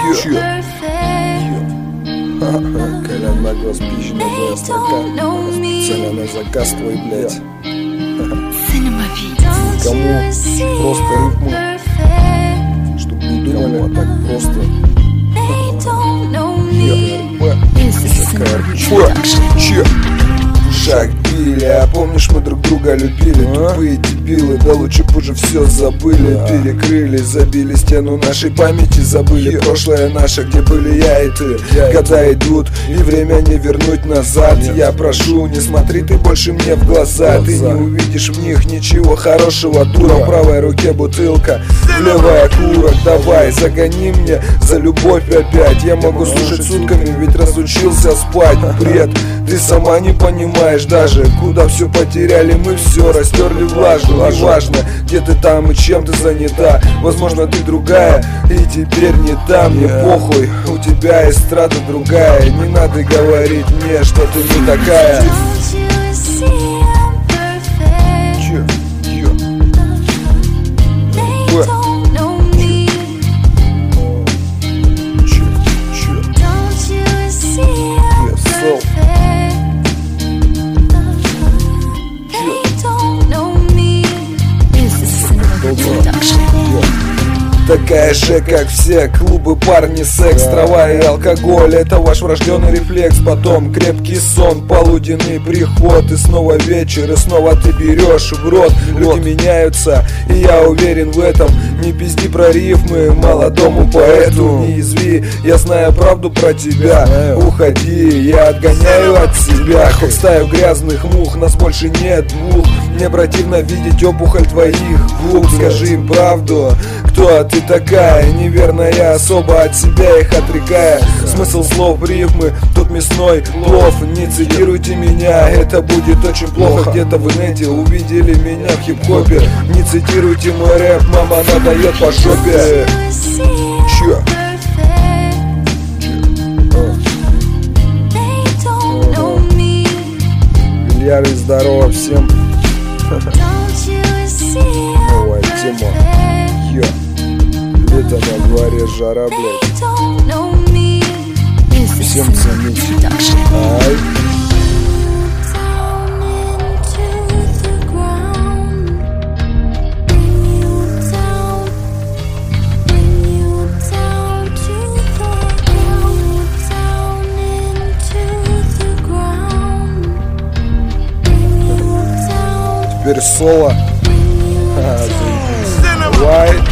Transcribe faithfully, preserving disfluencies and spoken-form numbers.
Колян на глаз пищена твоя строка. Специально на заказ твой, блядь. Кому просто рифмы, чтоб не думали, а так просто. Че? Шаг пили, а помнишь, мы друг друга любили? А? Тупые дебилы, да лучше б уже все забыли. А? Перекрыли, забили стену нашей памяти, забыли Е. прошлое наше, где были я и ты. я Года и идут, и время не вернуть назад. Нет. Я прошу, не смотри ты больше мне в глаза, глаза. Ты не увидишь в них ничего хорошего, дура. В правой руке бутылка, в левой окурок. Давай, загони мне за любовь опять. Я могу слушать сутками, ведь разучился спать. Бред, ты сама не понимаешь даже, куда все потеряли, мы все растерли влажно. Неважно, где ты там и чем ты занята. Возможно, ты другая, и теперь не там. Мне похуй, у тебя эстрада другая. Не надо говорить мне, что ты не такая. Че? Че? Такая же, как все, клубы, парни, секс, трава и алкоголь. Это ваш врожденный рефлекс, потом крепкий сон, полуденный приход. И снова вечер, и снова ты берешь в рот. Люди меняются, и я уверен в этом. Не пизди про рифмы молодому поэту. Не изви, я знаю правду про тебя. Уходи, я отгоняю от себя хоть стаю грязных мух, нас больше нет двух. Мне противно видеть опухоль твоих губ. Скажи им правду, кто ты такая? Неверно, я особо от себя их отрекая. Смысл слов рифмы, тут мясной плов. Не цитируйте меня, это будет очень плохо. Где-то в инете увидели меня в хип-хопе. Не цитируйте мой рэп, мама надает по жопе. Чё? Бильярд, здорово всем. Новая тема. Йо. Лето на дворе, жара, блядь. Всем цените. Ай. Теперь соло. А, заебись. Давай.